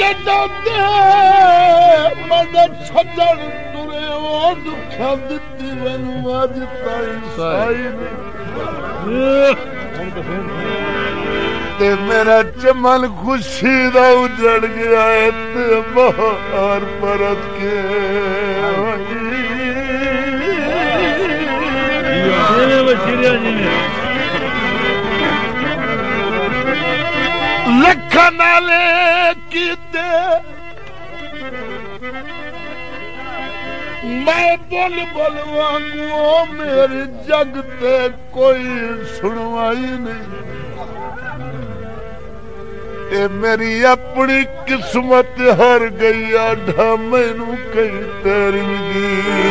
जदों दे मदद छड़न तुरे ओ दुखा दित्ती मैनू अज ताई साई ते मेरा चमन खुशी दा उजड़ गया है ते बहार परत के लखा नाले कीते मैं बोल बोल वांगू मेरे जग ते कोई सुनवाई नहीं ए मेरी अपनी किस्मत हार गई आढ़ा मैनू कई तेरी दी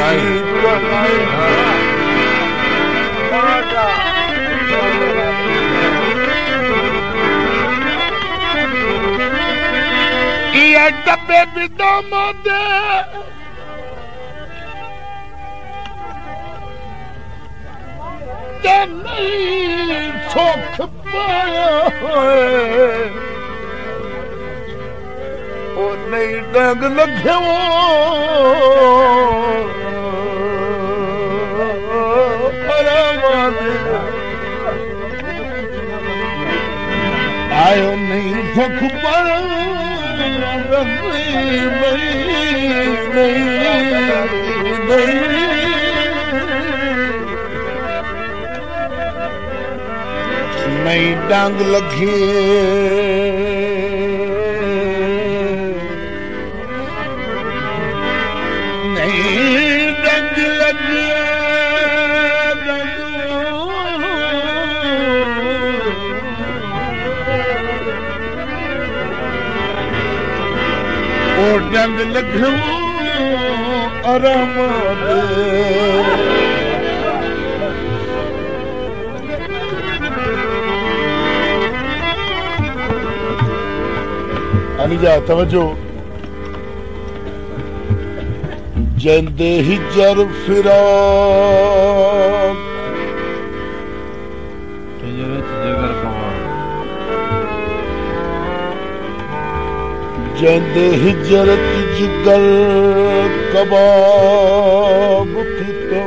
ये डब्बे भी दम दे नहीं सुख पाया ओ नहीं डंग लगे आयो नहीं सुख पाया नहीं डांग लगी नहीं डांग लगी ओ डांग लगे आराम अनिजा तवज्जो जंदे हिजर फिराक जंदे हिजरत जिगर कबाब कितो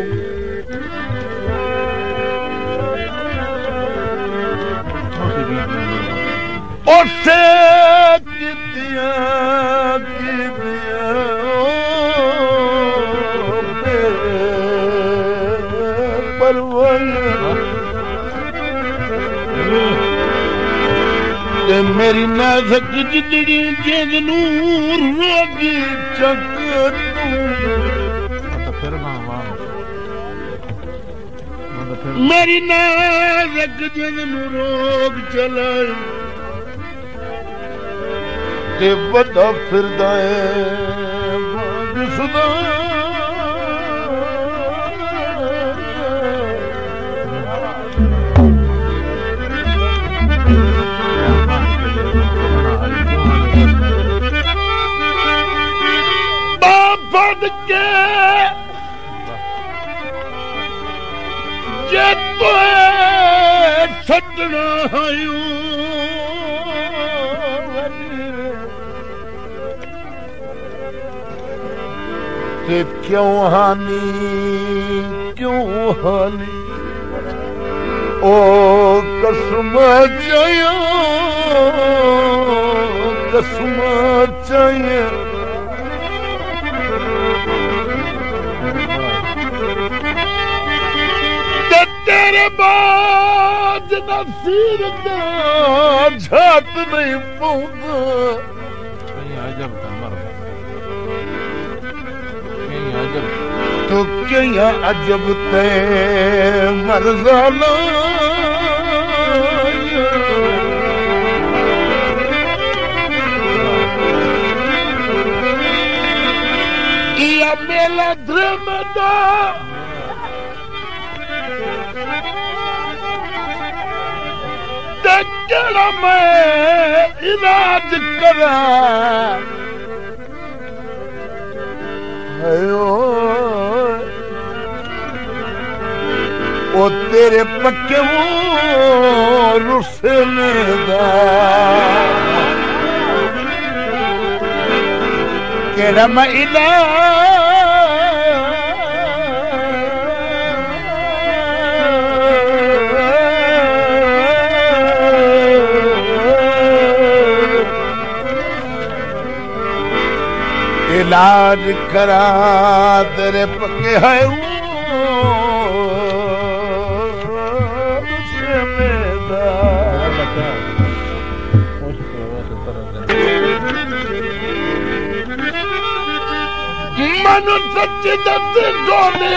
ओसे मेरी नाज़क जिदड़ी जेद नूर रोगी चक मेरी नाज़क जेद नूर रोग चलाई ते वदा फिरदा है सुदा के जे तो छड़ना ते क्यों हानी ओ कसम चाहिए तेरे बाद नसीर दा झात नहीं पौंदा तो क्या अजब ते मरज़ाना या मेला ध्रमदा जड़ा मैं इलाज करा ओ तेरे पक्के वो रुसने दा तेरा महीना इलाज करा तेरे पक्के है मनु सच्ची दस डोले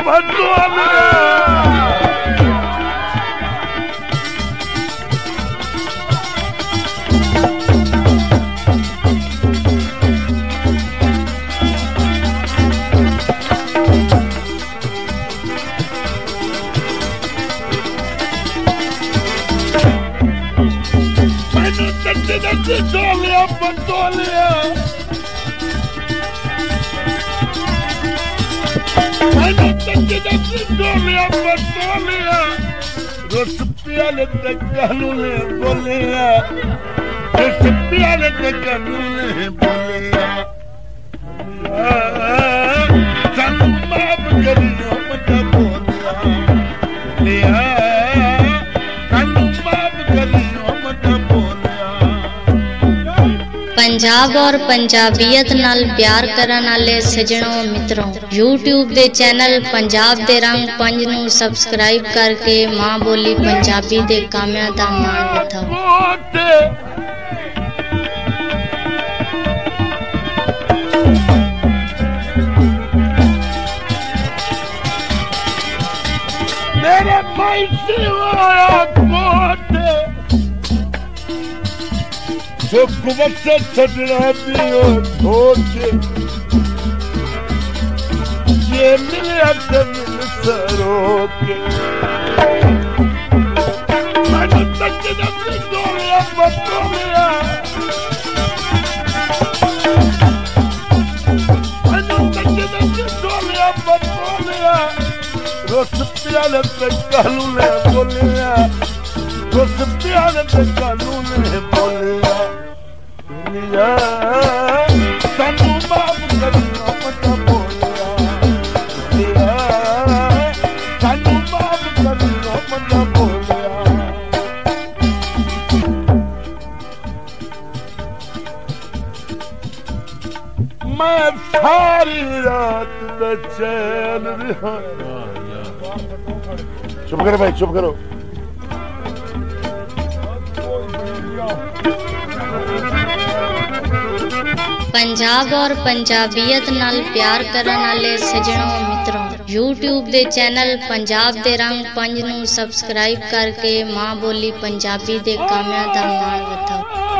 Rospiale de canule bolea, rospiale de canule bolea. Sanmab kariyo mata bolea, bolea. Sanmab kariyo mata bolea. Punjab और पंजाबीयत नाल प्यार करन वाले सजणों मित्रों YouTube दे चैनल पंजाब दे रंग 5 नू सब्सक्राइब करके मां बोली पंजाबी दे कामियां दा मान वधाओ। मेरे भाई सिवाया कोटे कुवत से छड़ना दियो धोके ये मिले अदम सरोके मनु तक दस डोलिया बतोलिया मनु तक दस डोलिया बतोलिया रोस प्याले पे कानूने बोलिया रोस प्याले पे कानूने बोलिया सानू माफ करियो मत बोलिया सानू माफ करियो मत बोलिया मैं सारी रात बेचैन रहा। चुप करो भाई चुप करो। पंजाब और पंजाबीयत नाल प्यार करन वाले सजणों मित्रों YouTube दे चैनल पंजाब दे रंग 5 नू सब्सक्राइब करके मां बोली पंजाबी दे कामियां दा मान वधाओ।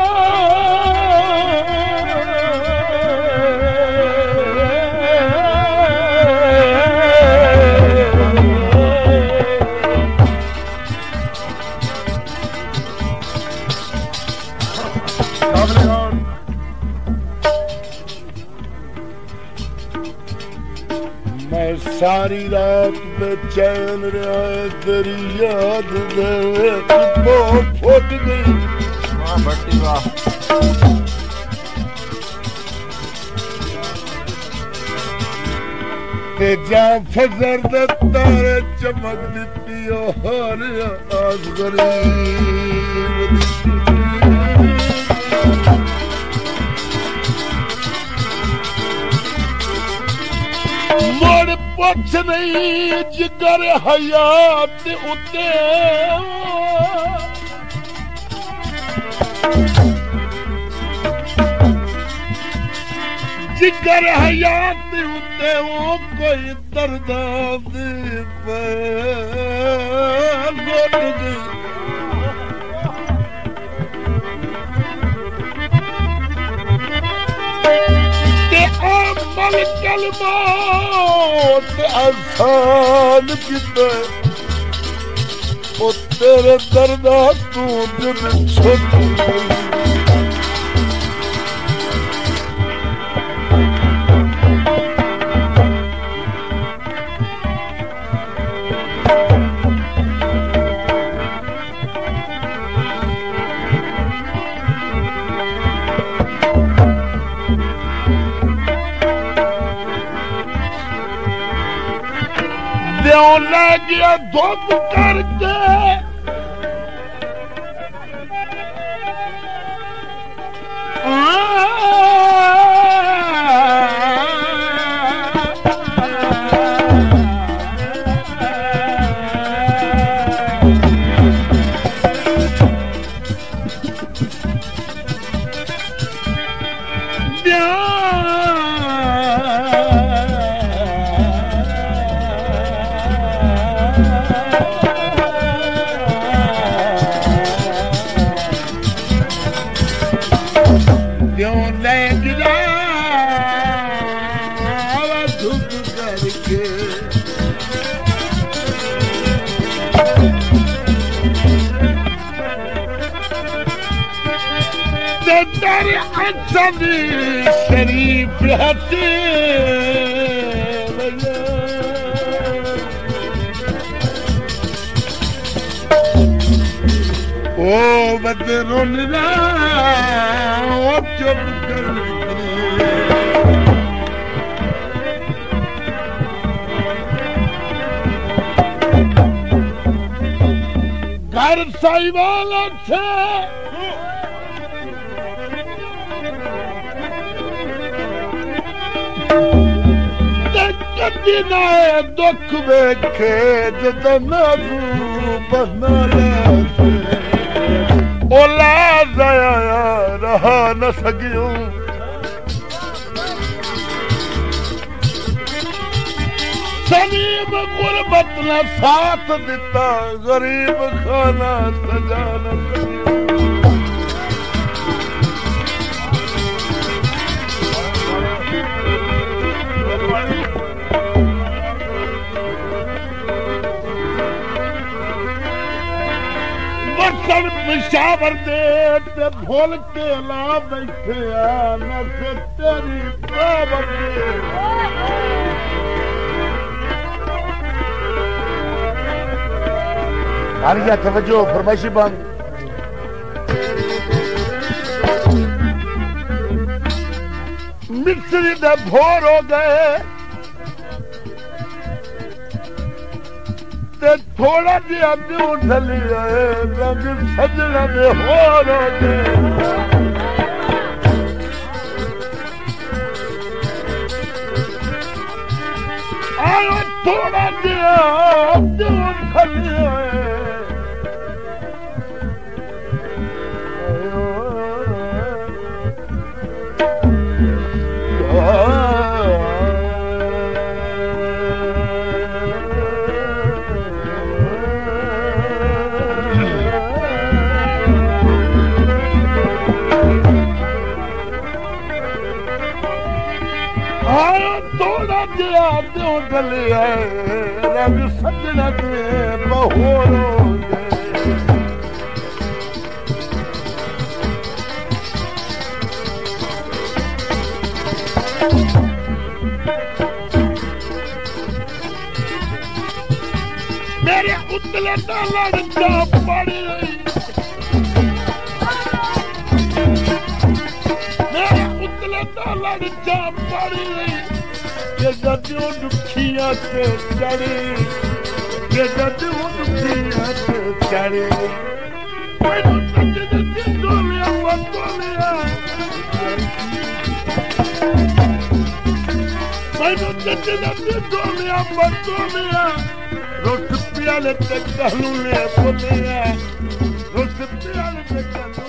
मैं सारी रात बेचैन रहा तेरी याद दे फुट गई। वाह भट्टी वाह। ते जा फजर दे तारे चमक दिती और आस गरीब मोड़ पुछ नहीं जिगर हयात उते जिगर हयात उते वो कोई दर्द पे लुट गई। मल कलमात आसान किते ओ तेरे दर्दा तू दिल छुट गई। क्यों ले गया धुप करके तेरे अचन शरीफ हथे ओ बदरुन ना ओ चुप कर घर साई वाला छे नाए दुख वेखे जदनाजू बना ओला जाया रहा न सगियो सलीम गुरबत न साथ दिता गरीब खाना सजा न सगियो पिशावर दे भूल के ला बैठे न से तेरी पावर हारिया तवज्जो फरमाइशी बंद मिस्री दे भोर हो गए थोड़ा जिहा ॿियो ढली रंग सजण में होर आयो थोड़ा जिहा ॿियो ढली रंग सजन में बहोर मेरे उतले डालर जा पड़ी मेरे उतले डालर जा पड़ी जदों दुखिया ते चढ़े जदों दुखिया ते चढ़े मैनू सजन डोलिया बतोलिया मैनू सजन डोलिया बतोलिया रोट प्याले ते कहलू ले बोलिया रोट प्याले ते कहलू